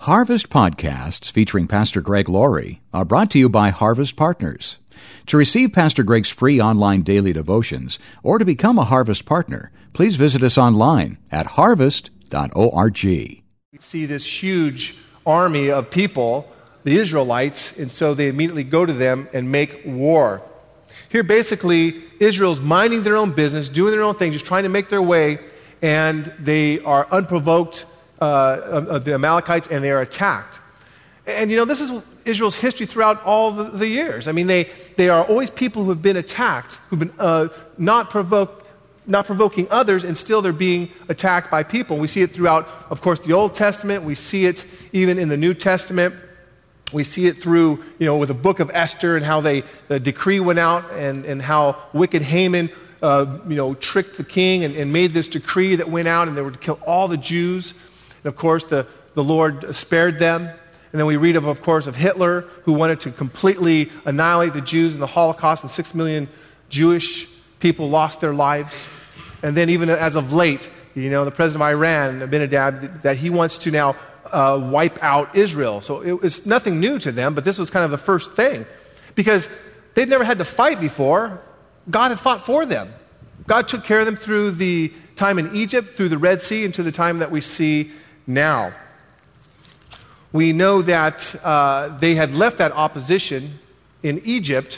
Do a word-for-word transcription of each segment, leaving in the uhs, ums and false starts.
Harvest podcasts featuring Pastor Greg Laurie are brought to you by Harvest Partners. To receive Pastor Greg's free online daily devotions or to become a Harvest partner, please visit us online at harvest dot org. We see this huge army of people, the Israelites, and so they immediately go to them and make war. Here, basically, Israel's minding their own business, doing their own thing, just trying to make their way, and they are unprovoked uh, of the Amalekites, and they are attacked. And, you know, this is Israel's history throughout all the, the years. I mean, they, they are always people who have been attacked, who've been uh, not provoked, not provoking others, and still they're being attacked by people. We see it throughout, of course, the Old Testament. We see it even in the New Testament. We see it through, you know, with the book of Esther and how they, the decree went out and, and how wicked Haman, uh, you know, tricked the king and, and made this decree that went out and they were to kill all the Jews. And, of course, the, the Lord spared them. And then we read, of, of course, of Hitler, who wanted to completely annihilate the Jews in the Holocaust, and six million Jewish people lost their lives. And then even as of late, you know, the president of Iran, Ahmadinejad, that he wants to now uh, wipe out Israel. So it, it's nothing new to them, but this was kind of the first thing. Because they'd never had to fight before. God had fought for them. God took care of them through the time in Egypt, through the Red Sea, and to the time that we see now. We know that uh, they had left that opposition in Egypt,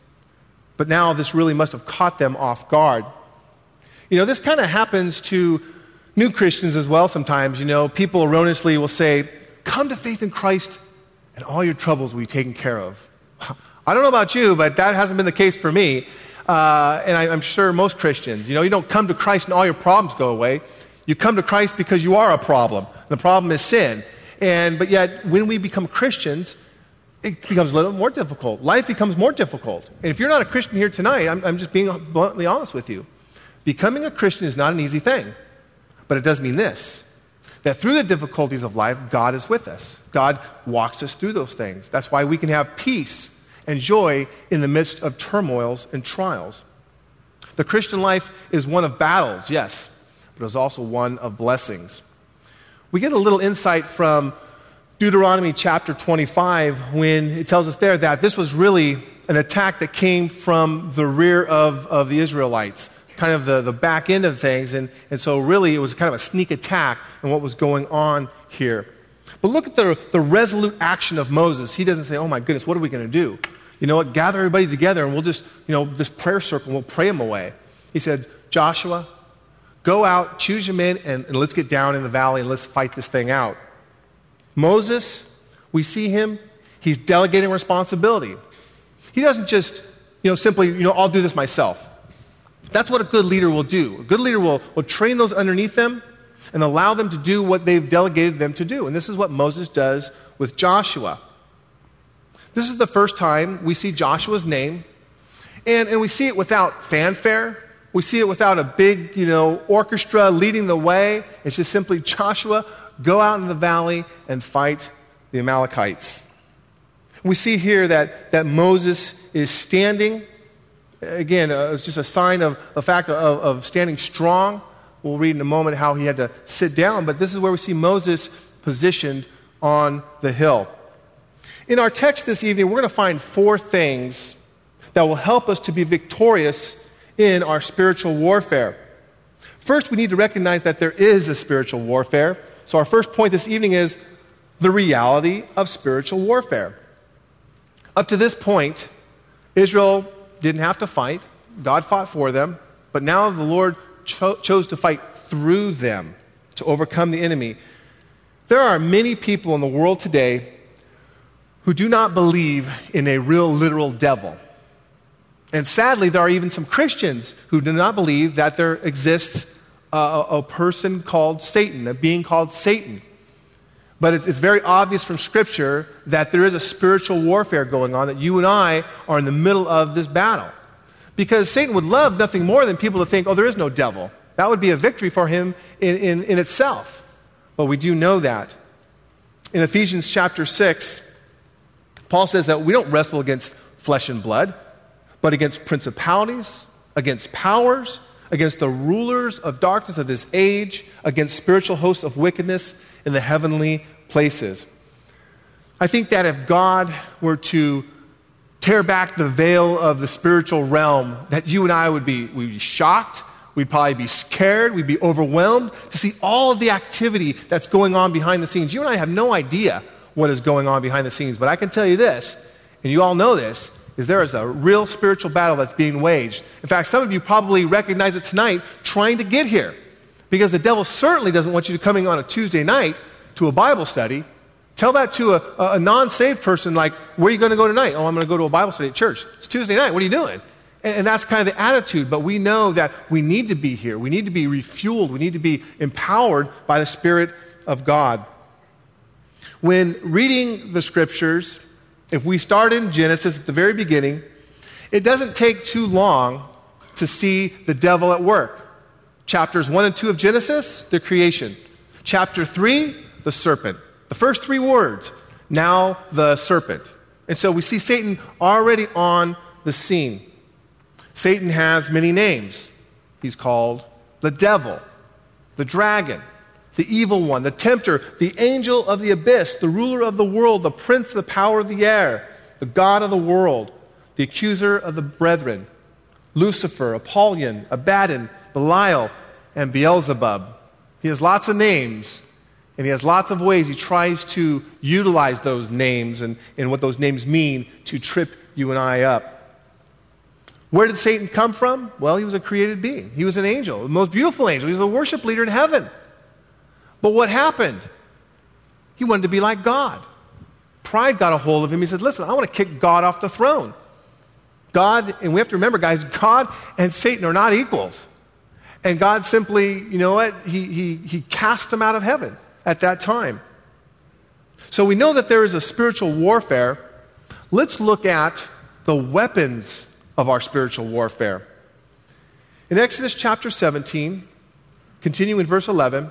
but now this really must have caught them off guard. You know, this kind of happens to new Christians as well sometimes. You know, people erroneously will say, come to faith in Christ and all your troubles will be taken care of. I don't know about you, but that hasn't been the case for me. Uh, and I, I'm sure most Christians. You know, you don't come to Christ and all your problems go away. You come to Christ because you are a problem. The problem is sin. And but yet, when we become Christians, it becomes a little more difficult. Life becomes more difficult. And if you're not a Christian here tonight, I'm, I'm just being bluntly honest with you. Becoming a Christian is not an easy thing. But it does mean this, that through the difficulties of life, God is with us. God walks us through those things. That's why we can have peace and joy in the midst of turmoils and trials. The Christian life is one of battles, yes, but it is also one of blessings. We get a little insight from Deuteronomy chapter twenty-five when it tells us there that this was really an attack that came from the rear of, of the Israelites, kind of the, the back end of things. And, and so really it was kind of a sneak attack on what was going on here. But look at the, the resolute action of Moses. He doesn't say, oh my goodness, what are we going to do? You know what, gather everybody together and we'll just, you know, this prayer circle, we'll pray them away. He said, Joshua, go out, choose your men, and, and let's get down in the valley and let's fight this thing out. Moses, we see him, he's delegating responsibility. He doesn't just, you know, simply, you know, I'll do this myself. That's what a good leader will do. A good leader will, will train those underneath them and allow them to do what they've delegated them to do. And this is what Moses does with Joshua. This is the first time we see Joshua's name, and, and we see it without fanfare. We see it without a big, you know, orchestra leading the way. It's just simply Joshua, go out in the valley and fight the Amalekites. We see here that, that Moses is standing. Again, uh, it's just a sign of the fact of, of standing strong. We'll read in a moment how he had to sit down, but this is where we see Moses positioned on the hill. In our text this evening, we're going to find four things that will help us to be victorious in our spiritual warfare. First, we need to recognize that there is a spiritual warfare. So our first point this evening is the reality of spiritual warfare. Up to this point, Israel didn't have to fight. God fought for them. But now the Lord cho- chose to fight through them to overcome the enemy. There are many people in the world today who do not believe in a real literal devil. And sadly, there are even some Christians who do not believe that there exists a, a person called Satan, a being called Satan. But it's, it's very obvious from Scripture that there is a spiritual warfare going on, that you and I are in the middle of this battle. Because Satan would love nothing more than people to think, oh, there is no devil. That would be a victory for him in, in, in itself. But we do know that. In Ephesians chapter six, Paul says that we don't wrestle against flesh and blood, but against principalities, against powers, against the rulers of darkness of this age, against spiritual hosts of wickedness in the heavenly places. I think that if God were to tear back the veil of the spiritual realm, that you and I would be, we'd be shocked, we'd probably be scared, we'd be overwhelmed to see all of the activity that's going on behind the scenes. You and I have no idea what is going on behind the scenes, but I can tell you this, and you all know this, is there is a real spiritual battle that's being waged. In fact, some of you probably recognize it tonight trying to get here, because the devil certainly doesn't want you to coming on a Tuesday night to a Bible study. Tell that to a, a non-saved person, like, where are you going to go tonight? Oh, I'm going to go to a Bible study at church. It's Tuesday night. What are you doing? And, and that's kind of the attitude. But we know that we need to be here. We need to be refueled. We need to be empowered by the Spirit of God. When reading the Scriptures, if we start in Genesis at the very beginning, it doesn't take too long to see the devil at work. Chapters one and two of Genesis, the creation. Chapter three, the serpent. The first three words, now the serpent. And so we see Satan already on the scene. Satan has many names. He's called the devil, the dragon, the evil one, the tempter, the angel of the abyss, the ruler of the world, the prince of the power of the air, the god of the world, the accuser of the brethren, Lucifer, Apollyon, Abaddon, Belial, and Beelzebub. He has lots of names. And he has lots of ways he tries to utilize those names and, and what those names mean to trip you and I up. Where did Satan come from? Well, he was a created being. He was an angel, the most beautiful angel. He was a worship leader in heaven. But what happened? He wanted to be like God. Pride got a hold of him. He said, listen, I want to kick God off the throne. God, and we have to remember, guys, God and Satan are not equals. And God simply, you know what, he, he, he cast him out of heaven at that time. So we know that there is a spiritual warfare. Let's look at the weapons of our spiritual warfare. In Exodus chapter seventeen, continuing in verse eleven,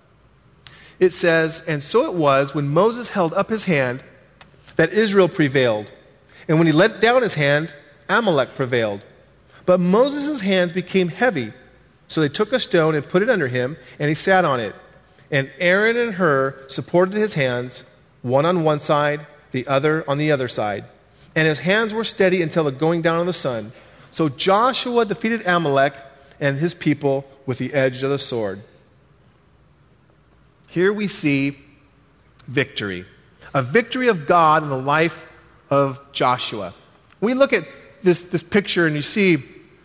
it says, and so it was when Moses held up his hand that Israel prevailed. And when he let down his hand, Amalek prevailed. But Moses' hands became heavy. So they took a stone and put it under him, and he sat on it. And Aaron and Hur supported his hands, one on one side, the other on the other side. And his hands were steady until the going down of the sun. So Joshua defeated Amalek and his people with the edge of the sword. Here we see victory. A victory of God in the life of Joshua. We look at this, this picture and you see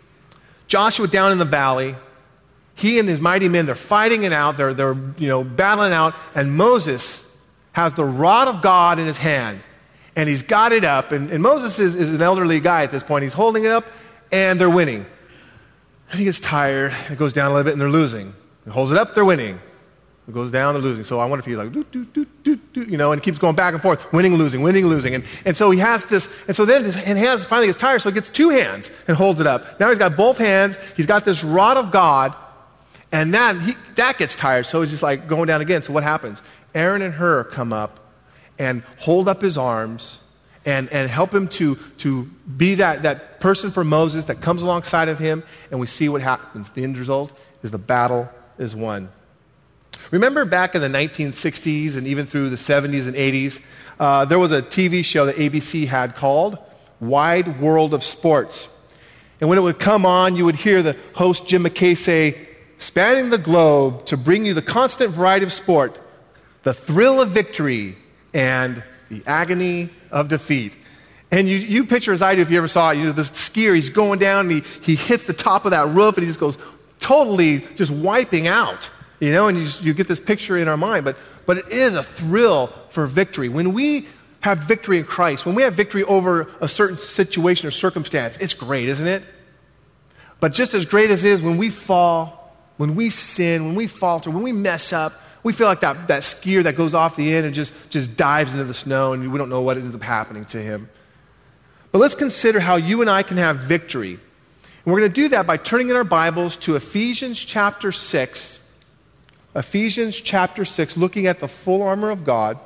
Joshua down in the valley. He and his mighty men, they're fighting it out. They're, they're you know, battling out. And Moses has the rod of God in his hand. And he's got it up. And, and Moses is, is an elderly guy at this point. He's holding it up, and they're winning. And he gets tired. It goes down a little bit, and they're losing. He holds it up, they're winning. It goes down, they're losing. So I wonder if he's like, doo, doo, doo, doo, doo, you know, and keeps going back and forth, winning, losing, winning, losing. And, and so he has this, and so then his hands finally gets tired, so he gets two hands and holds it up. Now he's got both hands. He's got this rod of God. And that, he, that gets tired, so he's just like going down again. So what happens? Aaron and Hur come up and hold up his arms and, and help him to, to be that, that person for Moses that comes alongside of him, and we see what happens. The end result is the battle is won. Remember back in the nineteen sixties and even through the seventies and eighties, uh, there was a T V show that A B C had called Wide World of Sports. And when it would come on, you would hear the host Jim McKay say, spanning the globe to bring you the constant variety of sport, the thrill of victory, and the agony of defeat. And you, you picture as I do if you ever saw it, you know, this skier, he's going down and he, he hits the top of that roof and he just goes totally just wiping out, you know, and you, you get this picture in our mind. But, but it is a thrill for victory. When we have victory in Christ, when we have victory over a certain situation or circumstance, it's great, isn't it? But just as great as it is when we fall, when we sin, when we falter, when we mess up, we feel like that, that skier that goes off the end and just, just dives into the snow and we don't know what ends up happening to him. But let's consider how you and I can have victory. And we're going to do that by turning in our Bibles to Ephesians chapter six. Ephesians chapter six, looking at the full armor of God.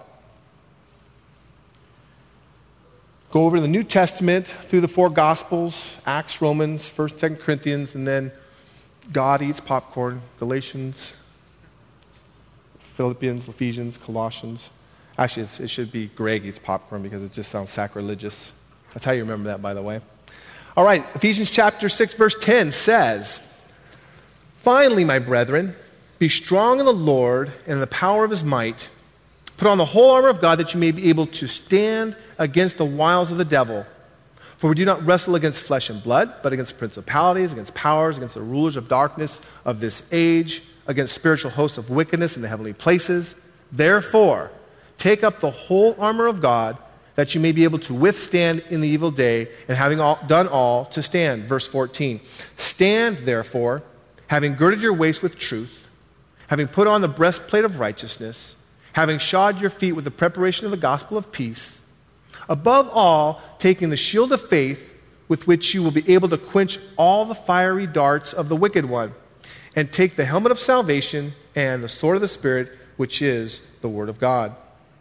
Go over to the New Testament through the four Gospels, Acts, Romans, First, Second Corinthians, and then God eats popcorn, Galatians, Philippians, Ephesians, Colossians, Actually, it's, it should be Greg eats popcorn because it just sounds sacrilegious. That's how you remember that, by the way. All right, Ephesians chapter six, verse ten says, "Finally, my brethren, be strong in the Lord and in the power of his might. Put on the whole armor of God that you may be able to stand against the wiles of the devil. For we do not wrestle against flesh and blood, but against principalities, against powers, against the rulers of darkness of this age, against spiritual hosts of wickedness in the heavenly places. Therefore, take up the whole armor of God, that you may be able to withstand in the evil day, and having all, done all, to stand." Verse fourteen. "Stand, therefore, having girded your waist with truth, having put on the breastplate of righteousness, having shod your feet with the preparation of the gospel of peace, above all, taking the shield of faith, with which you will be able to quench all the fiery darts of the wicked one, and take the helmet of salvation and the sword of the Spirit, which is the word of God."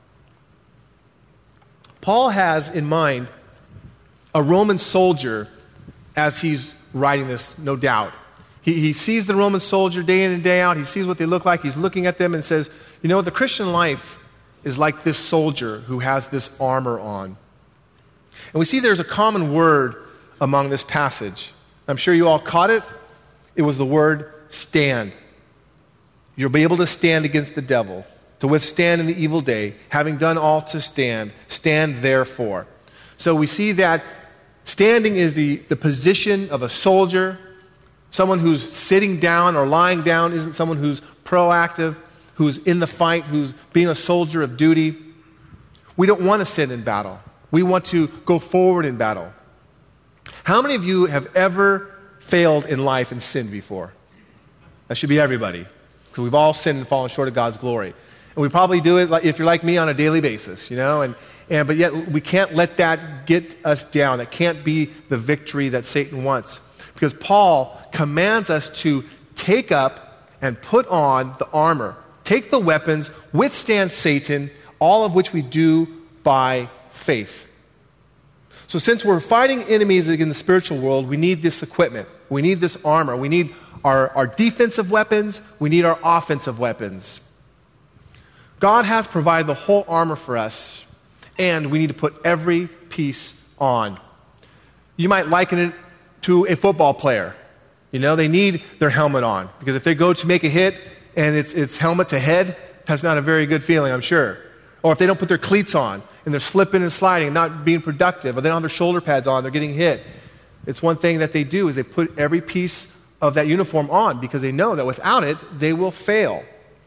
Paul has in mind a Roman soldier as he's writing this, no doubt. He, he sees the Roman soldier day in and day out. He sees what they look like. He's looking at them and says, you know, the Christian life is like this soldier who has this armor on. And we see there's a common word among this passage. I'm sure you all caught it. It was the word stand. You'll be able to stand against the devil, to withstand in the evil day, having done all to stand. Stand therefore. So we see that standing is the, the position of a soldier. Someone who's sitting down or lying down isn't someone who's proactive, who's in the fight, who's being a soldier of duty. We don't want to sit in battle. We want to go forward in battle. How many of you have ever failed in life and sinned before? That should be everybody, because we've all sinned and fallen short of God's glory. And we probably do it, like, if you're like me, on a daily basis, you know, and, and but yet we can't let that get us down. That can't be the victory that Satan wants. Because Paul commands us to take up and put on the armor, take the weapons, withstand Satan, all of which we do by faith. So since we're fighting enemies in the spiritual world, we need this equipment. We need this armor. We need our, our defensive weapons. We need our offensive weapons. God has provided the whole armor for us, and we need to put every piece on. You might liken it to a football player. You know, they need their helmet on, because if they go to make a hit and it's, it's helmet to head, that's not a very good feeling, I'm sure. Or if they don't put their cleats on and they're slipping and sliding and not being productive, or they don't have their shoulder pads on, they're getting hit. It's one thing that they do is they put every piece of that uniform on, because they know that without it, they will fail.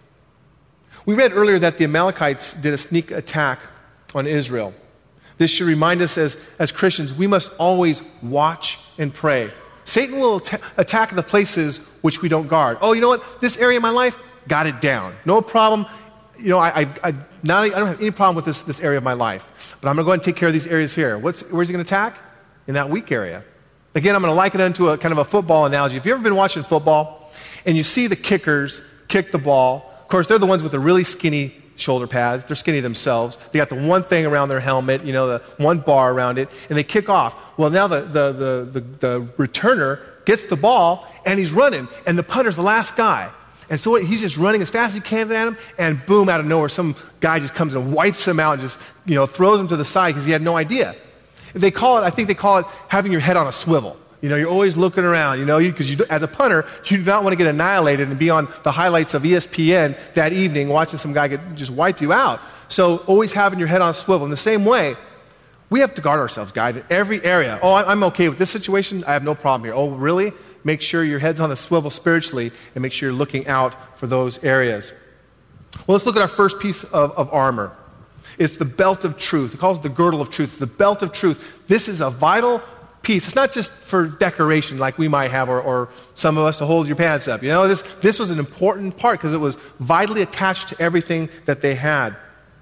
We read earlier that the Amalekites did a sneak attack on Israel. This should remind us as, as Christians, we must always watch and pray. Satan will at- attack the places which we don't guard. Oh, you know what? This area of my life, got it down. No problem. You know, I, I, I, not, I don't have any problem with this, this area of my life. But I'm going to go ahead and take care of these areas here. What's, where's he going to attack? In that weak area. Again, I'm going to liken it into a kind of a football analogy. If you've ever been watching football and you see the kickers kick the ball, of course, they're the ones with the really skinny shoulder pads. They're skinny themselves. They got the one thing around their helmet, you know, the one bar around it, and they kick off. Well, now the, the, the, the, the returner gets the ball, and he's running, and the punter's the last guy. And so he's just running as fast as he can at him, and boom, out of nowhere, some guy just comes and wipes him out and just, you know, throws him to the side because he had no idea. They call it, I think they call it having your head on a swivel. You know, you're always looking around, you know, because you, you, as a punter, you do not want to get annihilated and be on the highlights of E S P N that evening watching some guy get, just wipe you out. So always having your head on a swivel. In the same way, we have to guard ourselves, guys, in every area. Oh, I'm okay with this situation. I have no problem here. Oh, really? Make sure your head's on the swivel spiritually, and make sure you're looking out for those areas. Well, let's look at our first piece of, of armor. It's the belt of truth. It calls it the girdle of truth. The belt of truth. This is a vital piece. It's not just for decoration like we might have, or, or some of us to hold your pants up. You know, this, this was an important part because it was vitally attached to everything that they had.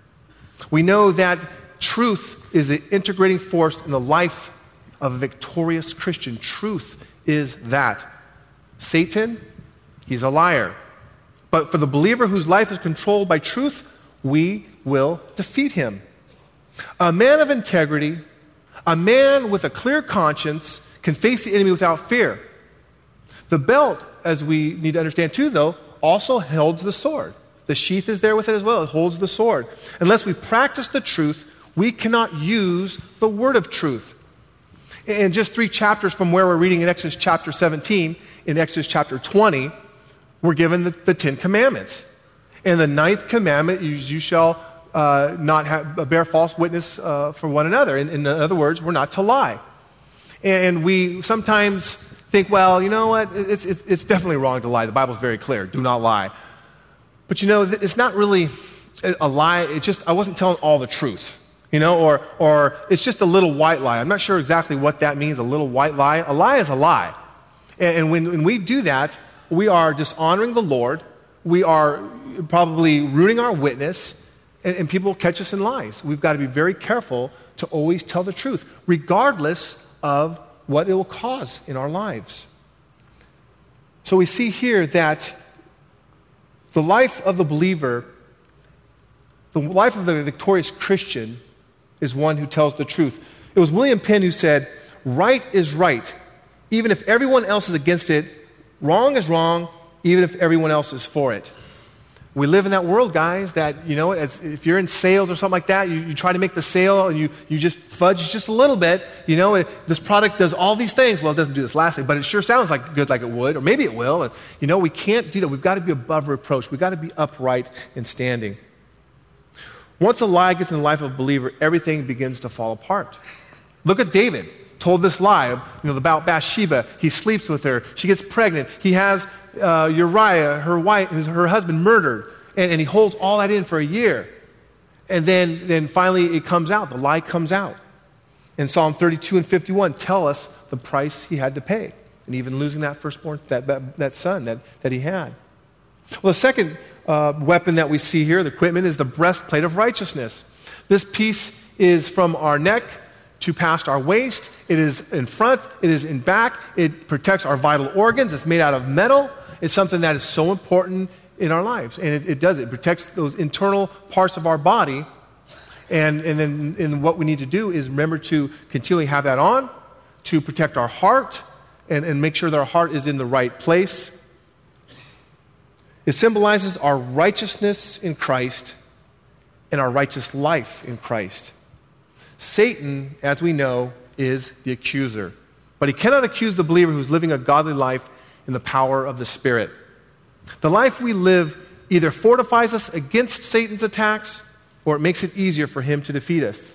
We know that truth is the integrating force in the life of a victorious Christian. Truth is that. Satan, he's a liar. But for the believer whose life is controlled by truth, we will defeat him. A man of integrity, a man with a clear conscience, can face the enemy without fear. The belt, as we need to understand too, though, also holds the sword. The sheath is there with it as well. It holds the sword. Unless we practice the truth, we cannot use the word of truth. In just three chapters from where we're reading in Exodus chapter seventeen, in Exodus chapter twenty, we're given the, the Ten Commandments. And the ninth commandment is, you shall uh, not have, bear false witness uh, for one another. In, in other words, we're not to lie. And we sometimes think, well, you know what, it's, it's, it's definitely wrong to lie. The Bible's very clear, do not lie. But you know, it's not really a lie. It's just, I wasn't telling all the truth. You know, or, or it's just a little white lie. I'm not sure exactly what that means, a little white lie. A lie is a lie. And, and when, when we do that, we are dishonoring the Lord. We are probably ruining our witness, and, and people catch us in lies. We've got to be very careful to always tell the truth, regardless of what it will cause in our lives. So we see here that the life of the believer, the life of the victorious Christian, is one who tells the truth. It was William Penn who said, right is right, even if everyone else is against it. Wrong is wrong, even if everyone else is for it. We live in that world, guys, that, you know, as, if you're in sales or something like that, you, you try to make the sale and you, you just fudge just a little bit. You know, it, this product does all these things. Well, it doesn't do this last thing, but it sure sounds like good like it would, or maybe it will. And, you know, we can't do that. We've got to be above reproach. We've got to be upright and standing. Once a lie gets in the life of a believer, everything begins to fall apart. Look at David. Told this lie, you know, about Bathsheba. He sleeps with her. She gets pregnant. He has uh, Uriah, her wife, his, her husband, murdered, and, and he holds all that in for a year. And then, then finally it comes out. The lie comes out. And Psalm thirty-two and fifty-one tell us the price he had to pay, and even losing that firstborn, that that, that son that, that he had. Well, the second uh, weapon that we see here, the equipment, is the breastplate of righteousness. This piece is from our neck to past our waist. It is in front. It is in back. It protects our vital organs. It's made out of metal. It's something that is so important in our lives. And it, it does. It protects those internal parts of our body. And, and then and what we need to do is remember to continually have that on, to protect our heart, and, and make sure that our heart is in the right place. It symbolizes our righteousness in Christ and our righteous life in Christ. Satan, as we know, is the accuser. But he cannot accuse the believer who's living a godly life in the power of the Spirit. The life we live either fortifies us against Satan's attacks, or it makes it easier for him to defeat us.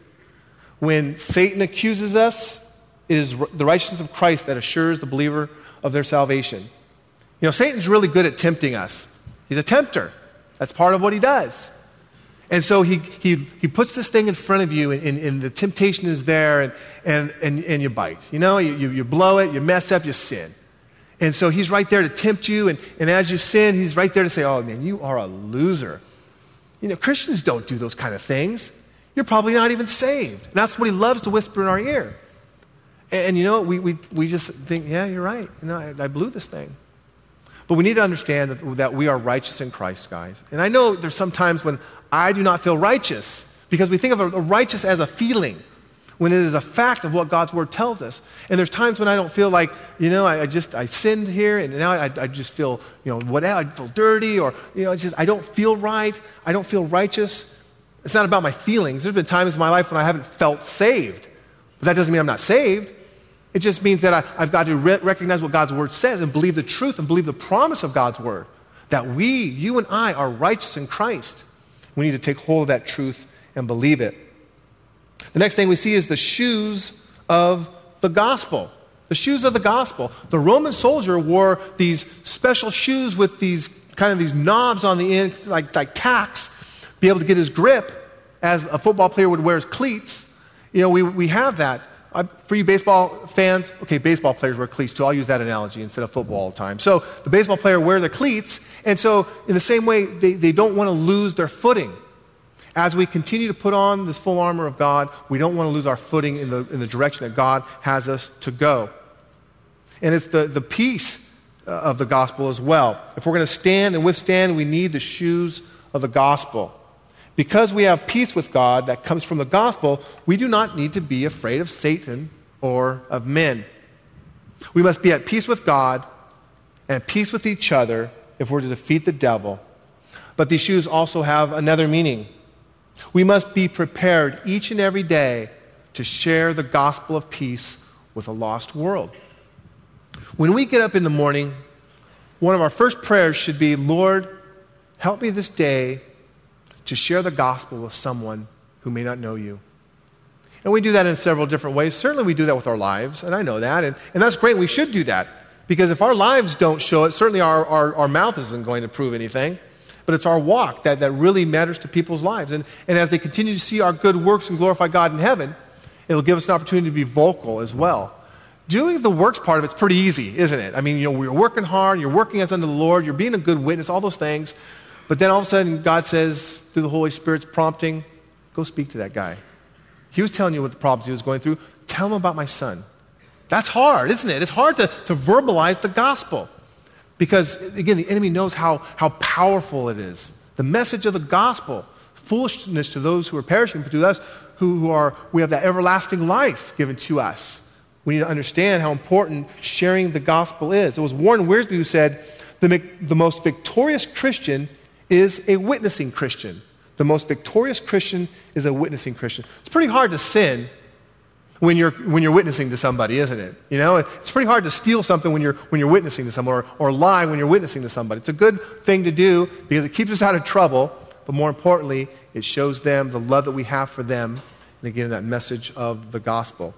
When Satan accuses us, it is the righteousness of Christ that assures the believer of their salvation. You know, Satan's really good at tempting us. He's a tempter. That's part of what he does. And so he he he puts this thing in front of you, and, and, and the temptation is there, and, and, and, and you bite. You know, you, you, you blow it, you mess up, you sin. And so he's right there to tempt you, and, and as you sin, he's right there to say, oh, man, you are a loser. You know, Christians don't do those kind of things. You're probably not even saved. And that's what he loves to whisper in our ear. And, and you know, we, we, we just think, yeah, you're right. You know, I, I blew this thing. But we need to understand that, that we are righteous in Christ, guys. And I know there's some times when I do not feel righteous, because we think of a, a righteous as a feeling, when it is a fact of what God's Word tells us. And there's times when I don't feel like, you know, I, I just, I sinned here, and now I, I just feel, you know, whatever, I feel dirty, or, you know, it's just, I don't feel right, I don't feel righteous. It's not about my feelings. There's been times in my life when I haven't felt saved. But that doesn't mean I'm not saved. It just means that I, I've got to re- recognize what God's Word says and believe the truth and believe the promise of God's Word, that we, you and I, are righteous in Christ. We need to take hold of that truth and believe it. The next thing we see is the shoes of the gospel. The shoes of the gospel. The Roman soldier wore these special shoes with these kind of these knobs on the end, like, like tacks, be able to get his grip, as a football player would wear his cleats. You know, we, we have that. Uh, for you baseball fans, okay, baseball players wear cleats too. I'll use that analogy instead of football all the time. So the baseball player wear their cleats, and so in the same way, they, they don't want to lose their footing. As we continue to put on this full armor of God, we don't want to lose our footing in the, in the direction that God has us to go. And it's the, the peace of the gospel as well. If we're going to stand and withstand, we need the shoes of the gospel. Because we have peace with God that comes from the gospel, we do not need to be afraid of Satan or of men. We must be at peace with God and at peace with each other if we're to defeat the devil. But these shoes also have another meaning. We must be prepared each and every day to share the gospel of peace with a lost world. When we get up in the morning, one of our first prayers should be, Lord, help me this day to share the gospel with someone who may not know you. And we do that in several different ways. Certainly we do that with our lives, and I know that, and, and that's great. We should do that, because if our lives don't show it, certainly our, our, our mouth isn't going to prove anything, but it's our walk that, that really matters to people's lives. And, and as they continue to see our good works and glorify God in heaven, it'll give us an opportunity to be vocal as well. Doing the works part of it's pretty easy, isn't it? I mean, you know, you're working hard, you're working as unto the Lord, you're being a good witness, all those things. But then all of a sudden, God says, through the Holy Spirit's prompting, go speak to that guy. He was telling you what the problems he was going through. Tell him about my son. That's hard, isn't it? It's hard to, to verbalize the gospel. Because, again, the enemy knows how, how powerful it is. The message of the gospel, foolishness to those who are perishing, but to us who, who are, we have that everlasting life given to us. We need to understand how important sharing the gospel is. It was Warren Wiersbe who said, the, the most victorious Christian is a witnessing Christian. The most victorious Christian is a witnessing Christian. It's pretty hard to sin when you're when you're witnessing to somebody, isn't it? You know, it's pretty hard to steal something when you're when you're witnessing to someone, or, or lie when you're witnessing to somebody. It's a good thing to do because it keeps us out of trouble, but more importantly, it shows them the love that we have for them, and again, that message of the gospel.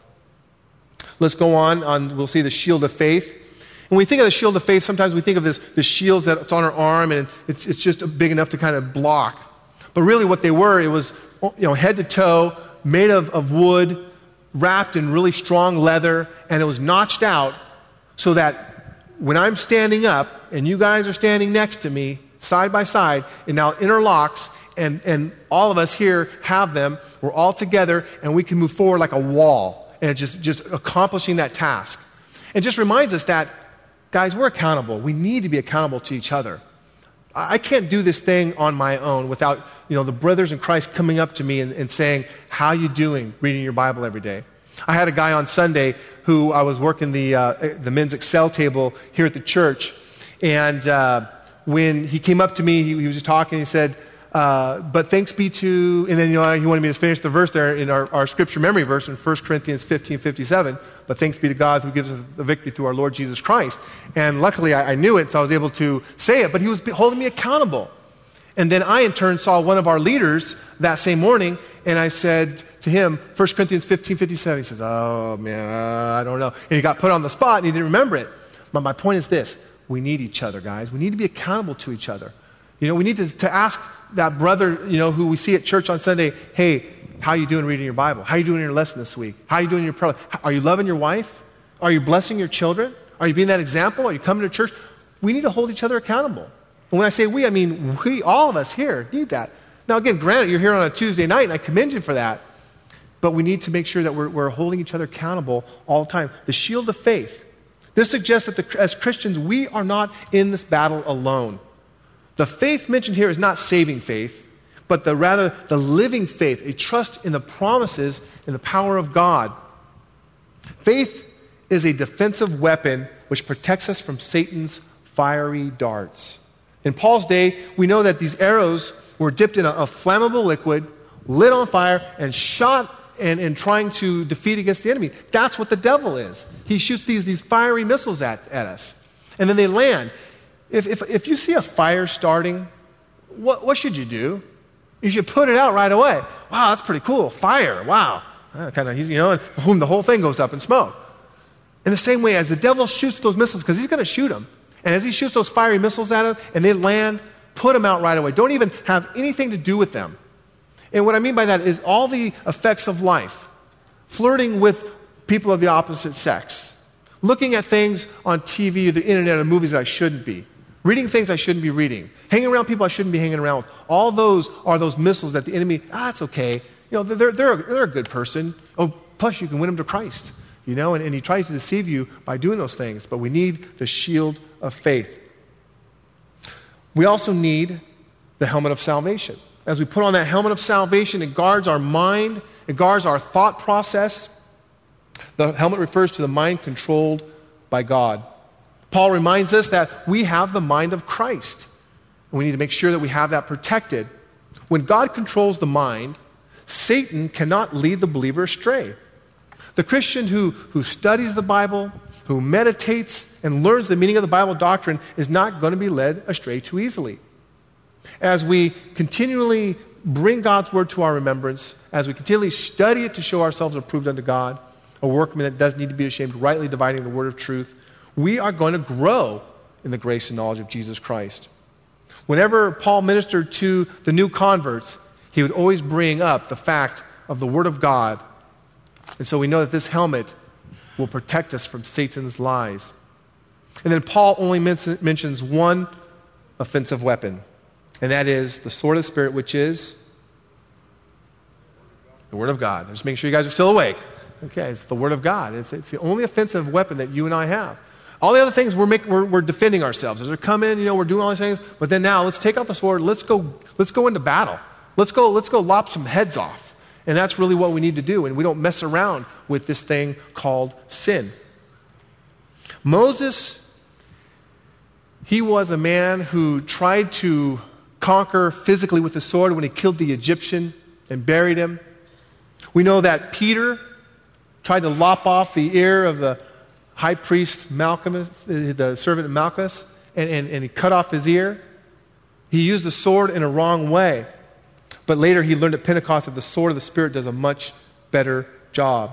Let's go on, on we'll see the shield of faith. When we think of the shield of faith, sometimes we think of this, this shield that's on our arm, and it's, it's just big enough to kind of block. But really what they were, it was, you know, head to toe, made of, of wood, wrapped in really strong leather, and it was notched out so that when I'm standing up and you guys are standing next to me, side by side, it now interlocks, and, and all of us here have them. We're all together, and we can move forward like a wall, and it's just, just accomplishing that task. It just reminds us that, guys, we're accountable. We need to be accountable to each other. I can't do this thing on my own without, you know, the brothers in Christ coming up to me and, and saying, how you doing reading your Bible every day? I had a guy on Sunday who I was working the uh, the men's Excel table here at the church, and uh, when he came up to me, he, he was just talking, he said, uh, but thanks be to, and then, you know, he wanted me to finish the verse there in our, our scripture memory verse in First Corinthians fifteen fifty-seven, but thanks be to God who gives us the victory through our Lord Jesus Christ. And luckily I, I knew it, so I was able to say it, but he was holding me accountable. And then I, in turn, saw one of our leaders that same morning, and I said to him, First Corinthians fifteen fifty-seven, he says, oh, man, I don't know. And he got put on the spot, and he didn't remember it. But my point is this, we need each other, guys. We need to be accountable to each other. You know, we need to, to ask that brother, you know, who we see at church on Sunday, hey, how are you doing reading your Bible? How are you doing in your lesson this week? How are you doing in your prayer? Are you loving your wife? Are you blessing your children? Are you being that example? Are you coming to church? We need to hold each other accountable. And when I say we, I mean we, all of us here need that. Now, again, granted, you're here on a Tuesday night, and I commend you for that. But we need to make sure that we're, we're holding each other accountable all the time. The shield of faith. This suggests that the, as Christians, we are not in this battle alone. The faith mentioned here is not saving faith, but the rather the living faith, a trust in the promises and the power of God. Faith is a defensive weapon which protects us from Satan's fiery darts. In Paul's day, we know that these arrows were dipped in a, a flammable liquid, lit on fire, and shot and, and trying to defeat against the enemy. That's what the devil is. He shoots these, these fiery missiles at, at us. And then they land. If, if, if you see a fire starting, what, what should you do? You should put it out right away. Wow, that's pretty cool. Fire, wow. Uh, kind of, you know, and boom, the whole thing goes up in smoke. In the same way, as the devil shoots those missiles, because he's going to shoot them, and as he shoots those fiery missiles at him, and they land, put them out right away. Don't even have anything to do with them. And what I mean by that is all the effects of life. Flirting with people of the opposite sex. Looking at things on T V or the internet or movies that I shouldn't be. Reading things I shouldn't be reading. Hanging around people I shouldn't be hanging around with. All those are those missiles that the enemy, ah, that's okay. You know, they're, they're, a, they're a good person. Oh, plus you can win them to Christ. You know, and, and he tries to deceive you by doing those things. But we need the shield of faith. We also need the helmet of salvation. As we put on that helmet of salvation, it guards our mind. It guards our thought process. The helmet refers to the mind controlled by God. Paul reminds us that we have the mind of Christ. And we need to make sure that we have that protected. When God controls the mind, Satan cannot lead the believer astray. The Christian who, who studies the Bible, who meditates and learns the meaning of the Bible doctrine is not going to be led astray too easily. As we continually bring God's word to our remembrance, as we continually study it to show ourselves approved unto God, a workman that does need to be ashamed, rightly dividing the word of truth, we are going to grow in the grace and knowledge of Jesus Christ. Whenever Paul ministered to the new converts, he would always bring up the fact of the Word of God. And so we know that this helmet will protect us from Satan's lies. And then Paul only men- mentions one offensive weapon, and that is the sword of the Spirit, which is the Word of God. Just make sure you guys are still awake. Okay, it's the Word of God. It's, it's the only offensive weapon that you and I have. All the other things, we're, make, we're, we're defending ourselves. As we come in, you know, we're doing all these things. But then now, let's take out the sword. Let's go, let's go into battle. Let's go, let's go lop some heads off. And that's really what we need to do. And we don't mess around with this thing called sin. Moses, he was a man who tried to conquer physically with the sword when he killed the Egyptian and buried him. We know that Peter tried to lop off the ear of the high priest Malchus, the servant Malchus, and, and, and he cut off his ear. He used the sword in a wrong way. But later he learned at Pentecost that the sword of the Spirit does a much better job.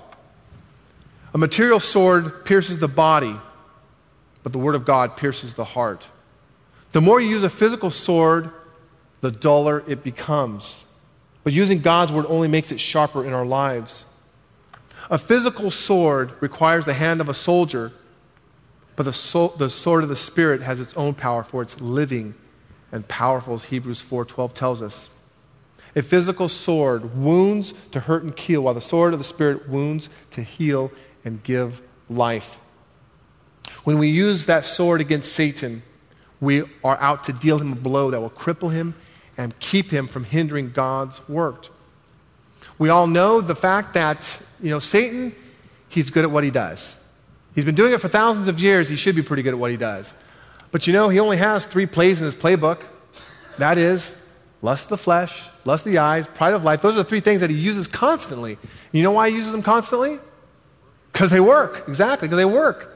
A material sword pierces the body, but the Word of God pierces the heart. The more you use a physical sword, the duller it becomes. But using God's Word only makes it sharper in our lives. A physical sword requires the hand of a soldier, but the, so- the sword of the Spirit has its own power, for it's living and powerful, as Hebrews four twelve tells us. A physical sword wounds to hurt and kill, while the sword of the Spirit wounds to heal and give life. When we use that sword against Satan, we are out to deal him a blow that will cripple him and keep him from hindering God's work. We all know the fact that, you know, Satan, he's good at what he does. He's been doing it for thousands of years. He should be pretty good at what he does. But you know, he only has three plays in his playbook. That is, lust of the flesh, lust of the eyes, pride of life. Those are the three things that he uses constantly. You know why he uses them constantly? Because they work. Exactly, because they work.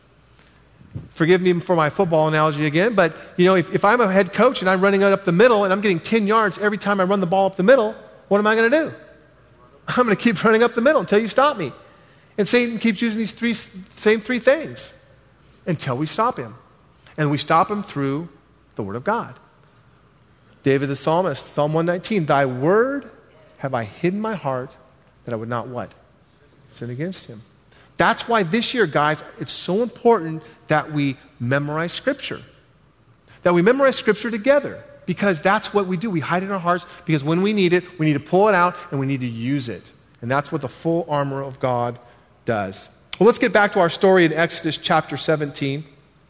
Forgive me for my football analogy again, but you know, if, if I'm a head coach and I'm running it up the middle and I'm getting ten yards every time I run the ball up the middle, what am I going to do? I'm going to keep running up the middle until you stop me. And Satan keeps using these three same three things until we stop him. And we stop him through the Word of God. David the psalmist, Psalm one nineteen, thy word have I hid in my heart that I would not what? Sin against him. That's why this year, guys, it's so important that we memorize Scripture. That we memorize Scripture together. Because that's what we do. We hide it in our hearts because when we need it, we need to pull it out and we need to use it. And that's what the full armor of God does. Well, let's get back to our story in Exodus chapter seventeen.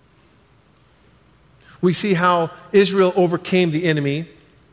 We see how Israel overcame the enemy.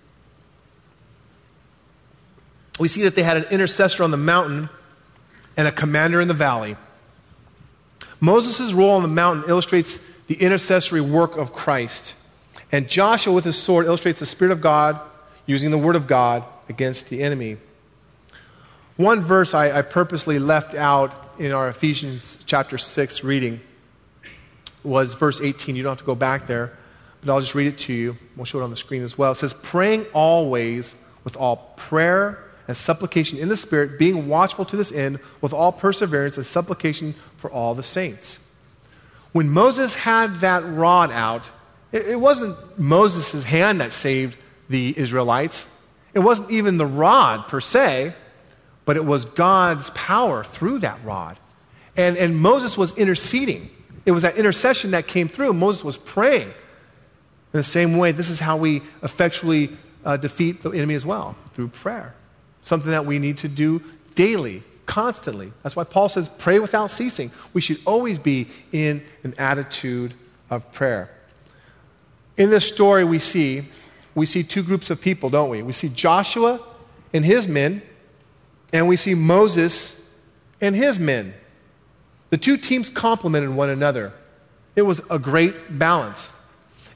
We see that they had an intercessor on the mountain and a commander in the valley. Moses' role on the mountain illustrates the intercessory work of Christ. And Joshua with his sword illustrates the Spirit of God using the Word of God against the enemy. One verse I, I purposely left out in our Ephesians chapter six reading was verse eighteen. You don't have to go back there, but I'll just read it to you. We'll show it on the screen as well. It says, praying always with all prayer and supplication in the Spirit, being watchful to this end with all perseverance and supplication for all the saints. When Moses had that rod out, it, it wasn't Moses' hand that saved the Israelites. It wasn't even the rod per se, but it was God's power through that rod. And, and Moses was interceding. It was that intercession that came through. Moses was praying. In the same way, this is how we effectually uh, defeat the enemy as well, through prayer. Something that we need to do daily, constantly. That's why Paul says, pray without ceasing. We should always be in an attitude of prayer. In this story we see, we see two groups of people, don't we? We see Joshua and his men, and we see Moses and his men. The two teams complemented one another. It was a great balance.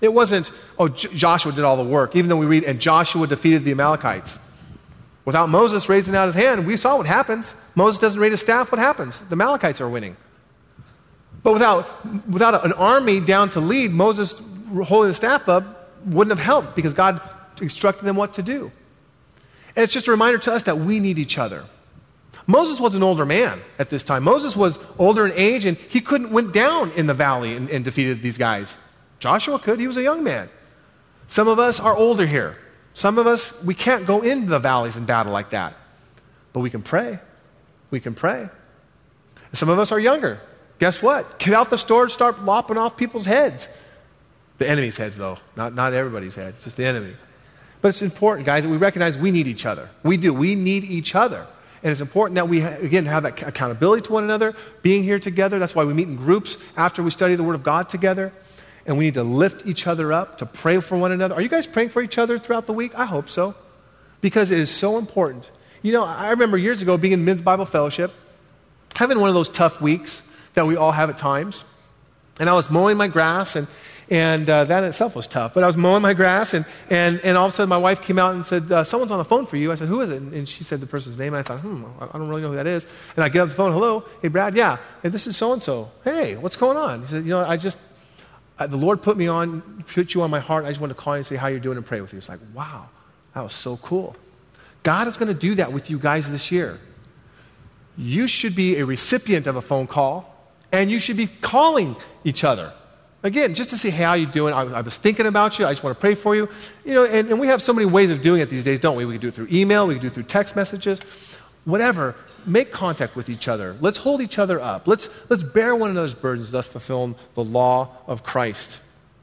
It wasn't, oh, J- Joshua did all the work, even though we read, and Joshua defeated the Amalekites. Without Moses raising out his hand, we saw what happens. Moses doesn't raise his staff, what happens? The Amalekites are winning. But without, without an army down to lead, Moses holding the staff up wouldn't have helped because God instructed them what to do. And it's just a reminder to us that we need each other. Moses was an older man at this time. Moses was older in age, and he couldn't went down in the valley and, and defeated these guys. Joshua could. He was a young man. Some of us are older here. Some of us, we can't go into the valleys in battle like that. But we can pray. We can pray. Some of us are younger. Guess what? Get out the store and start lopping off people's heads. The enemy's heads, though. Not, not everybody's head, just the enemy. But it's important, guys, that we recognize we need each other. We do. We need each other. And it's important that we, again, have that accountability to one another, being here together. That's why we meet in groups after we study the Word of God together. And we need to lift each other up, to pray for one another. Are you guys praying for each other throughout the week? I hope so. Because it is so important. You know, I remember years ago being in Men's Bible Fellowship, having one of those tough weeks that we all have at times. And I was mowing my grass, and And uh, that in itself was tough. But I was mowing my grass, and, and, and all of a sudden my wife came out and said, uh, someone's on the phone for you. I said, who is it? And she said the person's name. And I thought, hmm, I don't really know who that is. And I get off the phone, hello, hey, Brad, yeah. Hey, this is so-and-so. Hey, what's going on? He said, you know, I just, I, the Lord put me on, put you on my heart. I just wanted to call you and say how you're doing and pray with you. It's like, wow, that was so cool. God is going to do that with you guys this year. You should be a recipient of a phone call, and you should be calling each other. Again, just to see how you're doing. I, I was thinking about you. I just want to pray for you. You know, and, and we have so many ways of doing it these days, don't we? We can do it through email. We can do it through text messages. Whatever. Make contact with each other. Let's hold each other up. Let's, let's bear one another's burdens, thus fulfilling the law of Christ.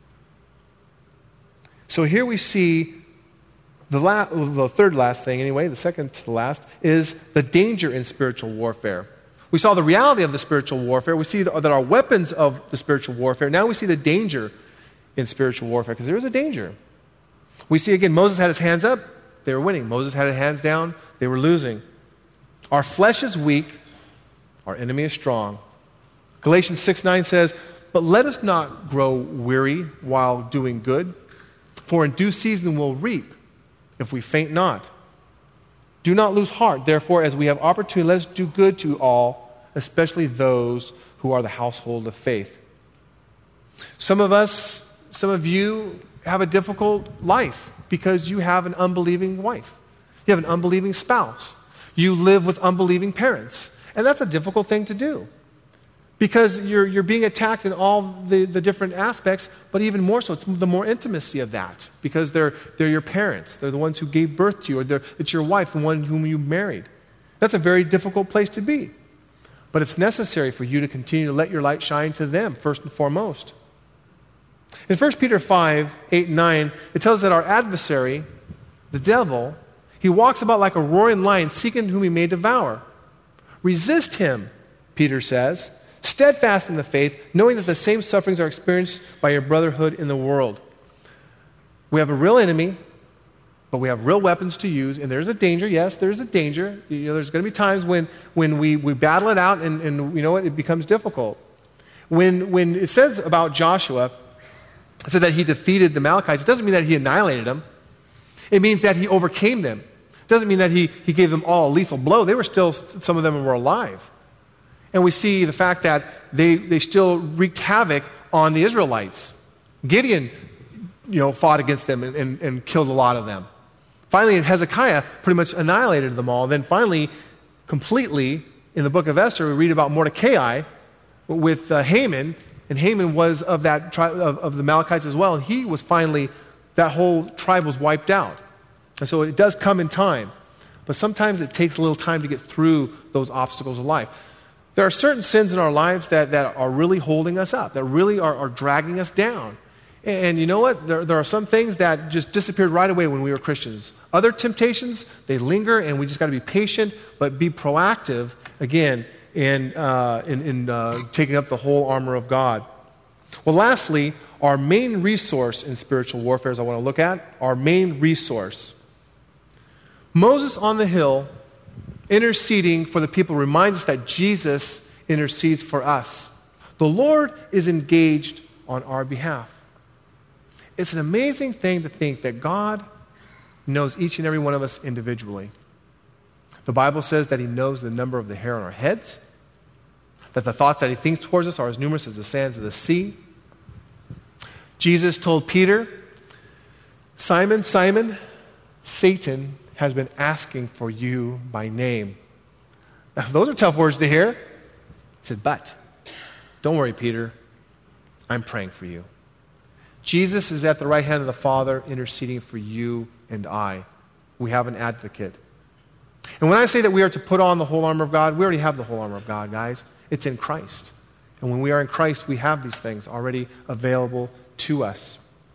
So here we see the, la- the third last thing, anyway, the second to the last, is the danger in spiritual warfare. We saw the reality of the spiritual warfare. We see that our weapons of the spiritual warfare. Now we see the danger in spiritual warfare, because there is a danger. We see, again, Moses had his hands up. They were winning. Moses had his hands down. They were losing. Our flesh is weak. Our enemy is strong. Galatians six nine says, but let us not grow weary while doing good, for in due season we'll reap if we faint not. Do not lose heart, therefore, as we have opportunity, let us do good to all, especially those who are the household of faith. Some of us, some of you have a difficult life because you have an unbelieving wife. You have an unbelieving spouse. You live with unbelieving parents. And that's a difficult thing to do because you're, you're being attacked in all the, the different aspects, but even more so, it's the more intimacy of that because they're, they're your parents. They're the ones who gave birth to you, or they're, it's your wife, the one whom you married. That's a very difficult place to be. But it's necessary for you to continue to let your light shine to them, first and foremost. In First Peter five, eight, and nine, it tells that our adversary, the devil, he walks about like a roaring lion, seeking whom he may devour. Resist him, Peter says, steadfast in the faith, knowing that the same sufferings are experienced by your brotherhood in the world. We have a real enemy, but we have real weapons to use, and there's a danger. Yes, there's a danger. You know, there's going to be times when, when we, we battle it out, and, and you know what, it becomes difficult. When, when it says about Joshua, it said that he defeated the Amalekites, it doesn't mean that he annihilated them. It means that he overcame them. It doesn't mean that he, he gave them all a lethal blow. They were still, some of them were alive. And we see the fact that they, they still wreaked havoc on the Israelites. Gideon, you know, fought against them and, and, and killed a lot of them. Finally, Hezekiah pretty much annihilated them all. Then finally, completely, in the book of Esther, we read about Mordecai with uh, Haman, and Haman was of that tribe of, of the Amalekites as well, and he was finally, that whole tribe was wiped out. And so it does come in time. But sometimes it takes a little time to get through those obstacles of life. There are certain sins in our lives that, that are really holding us up, that really are, are dragging us down. And, and you know what? There, there are some things that just disappeared right away when we were Christians. Other temptations, they linger, and we just got to be patient, but be proactive, again, in, uh, in, in uh, taking up the whole armor of God. Well, lastly, our main resource in spiritual warfare, as I want to look at, our main resource. Moses on the hill interceding for the people reminds us that Jesus intercedes for us. The Lord is engaged on our behalf. It's an amazing thing to think that God knows each and every one of us individually. The Bible says that he knows the number of the hair on our heads, that the thoughts that he thinks towards us are as numerous as the sands of the sea. Jesus told Peter, Simon, Simon, Satan has been asking for you by name. Now, those are tough words to hear. He said, but don't worry, Peter. I'm praying for you. Jesus is at the right hand of the Father interceding for you and I. We have an advocate. And when I say that we are to put on the whole armor of God, we already have the whole armor of God, guys. It's in Christ. And when we are in Christ, we have these things already available to us.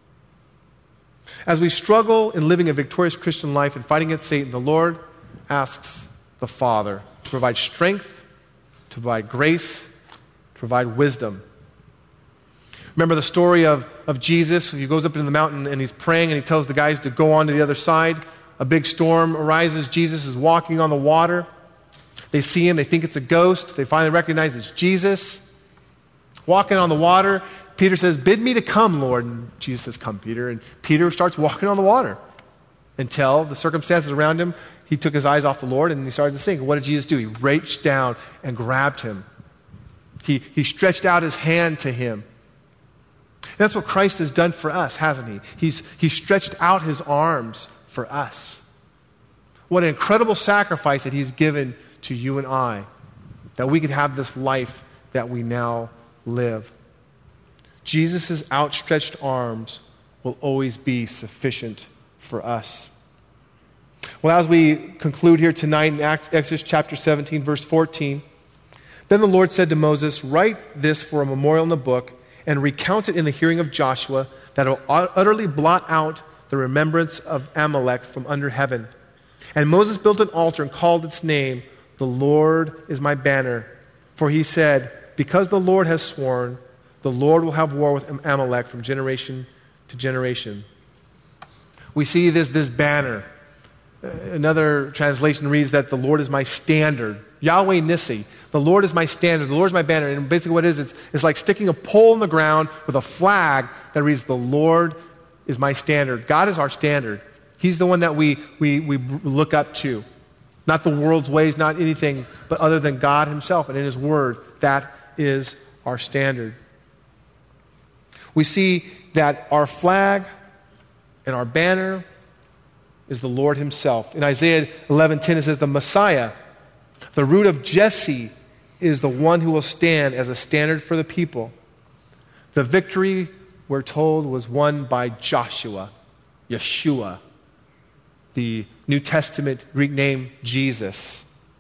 As we struggle in living a victorious Christian life and fighting against Satan, the Lord asks the Father to provide strength, to provide grace, to provide wisdom. Remember the story of, of Jesus? He goes up into the mountain and he's praying and he tells the guys to go on to the other side. A big storm arises. Jesus is walking on the water. They see him. They think it's a ghost. They finally recognize it's Jesus. Walking on the water. Peter says, bid me to come, Lord. And Jesus says, come, Peter. And Peter starts walking on the water until the circumstances around him, he took his eyes off the Lord and he started to sink. What did Jesus do? He reached down and grabbed him. He, he stretched out his hand to him. That's what Christ has done for us, hasn't he? He's, he's stretched out his arms for us. What an incredible sacrifice that he's given to you and I, that we could have this life that we now live. Jesus' outstretched arms will always be sufficient for us. Well, as we conclude here tonight in Exodus chapter seventeen, verse fourteen, then the Lord said to Moses, write this for a memorial in the book and recount it in the hearing of Joshua, that it will utterly blot out the remembrance of Amalek from under heaven. And Moses built an altar and called its name, the Lord is my banner. For he said, because the Lord has sworn, the Lord will have war with Amalek from generation to generation. We see this, this banner. Another translation reads that the Lord is my standard. Yahweh Nissi. The Lord is my standard. The Lord is my banner. And basically what it is, it's, it's like sticking a pole in the ground with a flag that reads, the Lord is my standard. God is our standard. He's the one that we, we, we look up to. Not the world's ways, not anything, but other than God himself and in his word. That is our standard. We see that our flag and our banner is the Lord himself. In Isaiah eleven ten it says, the Messiah, the root of Jesse, is the one who will stand as a standard for the people. The victory, we're told, was won by Joshua, Yeshua, the New Testament Greek name Jesus.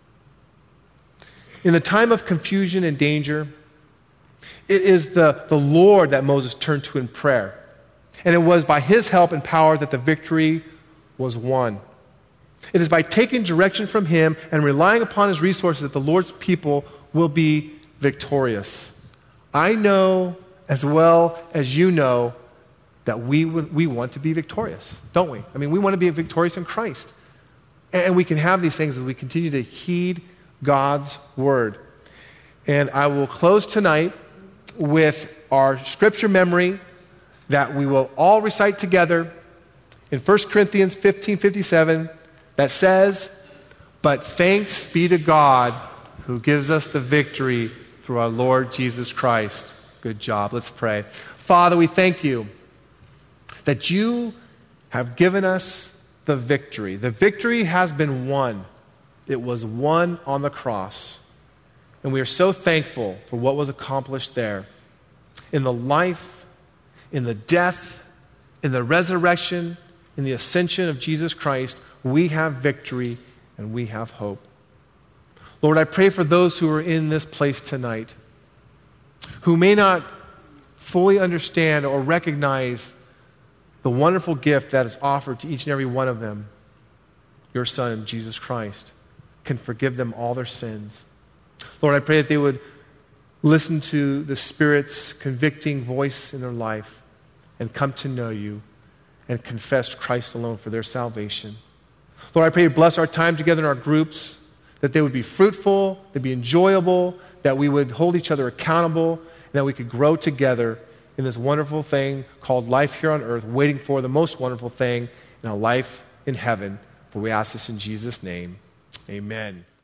In the time of confusion and danger, it is the, the Lord that Moses turned to in prayer. And it was by his help and power that the victory was won. It is by taking direction from him and relying upon his resources that the Lord's people will be victorious. I know as well as you know that we would, we want to be victorious, don't we? I mean, we want to be victorious in Christ. And we can have these things as we continue to heed God's word. And I will close tonight with our scripture memory that we will all recite together in First Corinthians fifteen fifty-seven that says, but thanks be to God who gives us the victory through our Lord Jesus Christ. Good job. Let's pray. Father, we thank you that you have given us the victory. The victory has been won. It was won on the cross. And we are so thankful for what was accomplished there. In the life, in the death, in the resurrection, in the ascension of Jesus Christ, we have victory and we have hope. Lord, I pray for those who are in this place tonight who may not fully understand or recognize the wonderful gift that is offered to each and every one of them. Your Son, Jesus Christ, can forgive them all their sins. Lord, I pray that they would listen to the Spirit's convicting voice in their life and come to know you and confess Christ alone for their salvation. Lord, I pray you bless our time together in our groups, that they would be fruitful, they'd be enjoyable, that we would hold each other accountable, and that we could grow together in this wonderful thing called life here on earth, waiting for the most wonderful thing in a life in heaven. For we ask this in Jesus' name. Amen.